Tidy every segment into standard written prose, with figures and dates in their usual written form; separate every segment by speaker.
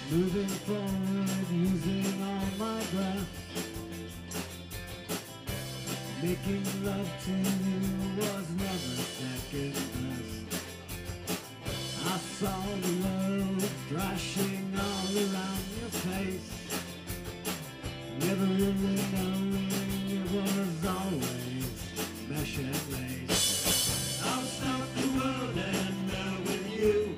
Speaker 1: moving forward, using all my breath. Making love to you was never second best. I saw the world thrashing all around your face, never really knowing it was always mesh and lace. I'll stop the world and melt with you.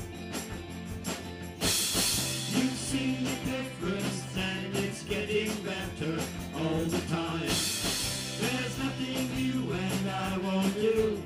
Speaker 1: You've seen the difference and it's getting better all the time. There's nothing you and I won't do.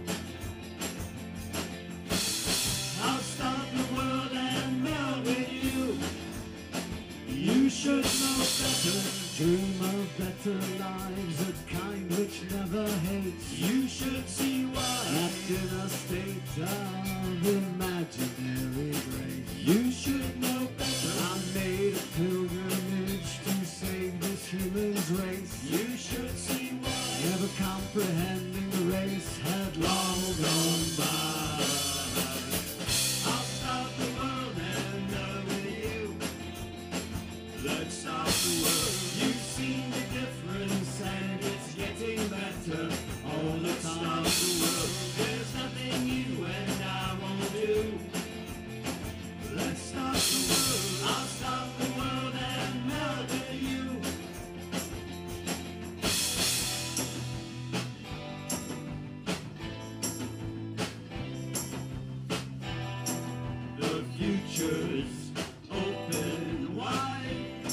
Speaker 1: I'll stop the world and melt with you. You should know better. Dream of better lives, a kind which never hates. You should see why. Wrapped in a state of imaginary grace. You should know better. I made a pilgrimage to save this human's race. You should see why. Never comprehending the race had long gone by. I'll stop the world and love with you. Let's stop the world. You've seen the difference and it's getting better all the time. Stop the world. There's nothing you and I won't do. Let's stop the world. I'll stop the world and melt with you. The future's open wide.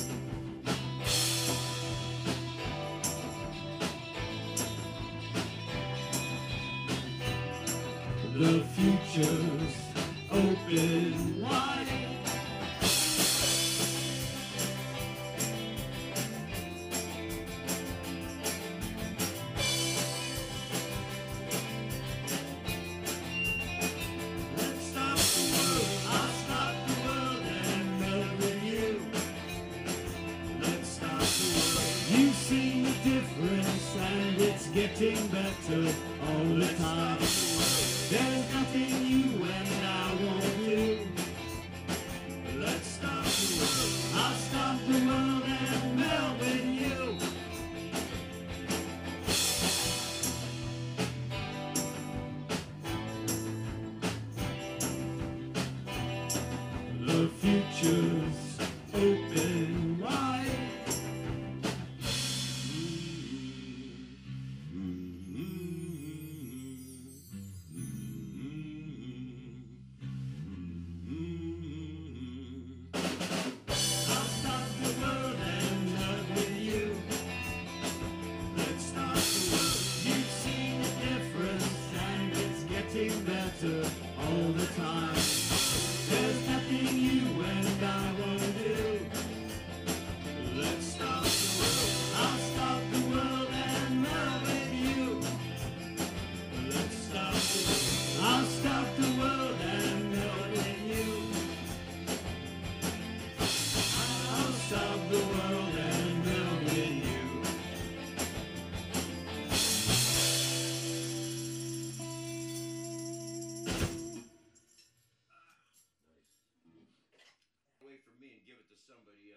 Speaker 1: The future's open wide. Let's stop the world. I'll stop the world and melt with you. Let's stop the world. You've seen the difference and it's getting better all the time. There's nothing you and I won't do. Let's stop the world. I'll stop the world and melt with you. The future's open wide. I'll stop the world and love with you. Let's stop the world. You've seen the difference and it's getting better all the time. There's nothing you and I won't do. Let's stop the world. I'll stop the world and melt with you. Let's stop the world. I'll stop the world and melt with you. I'll stop the world and melt with you.
Speaker 2: Wait for me and give it to somebody else.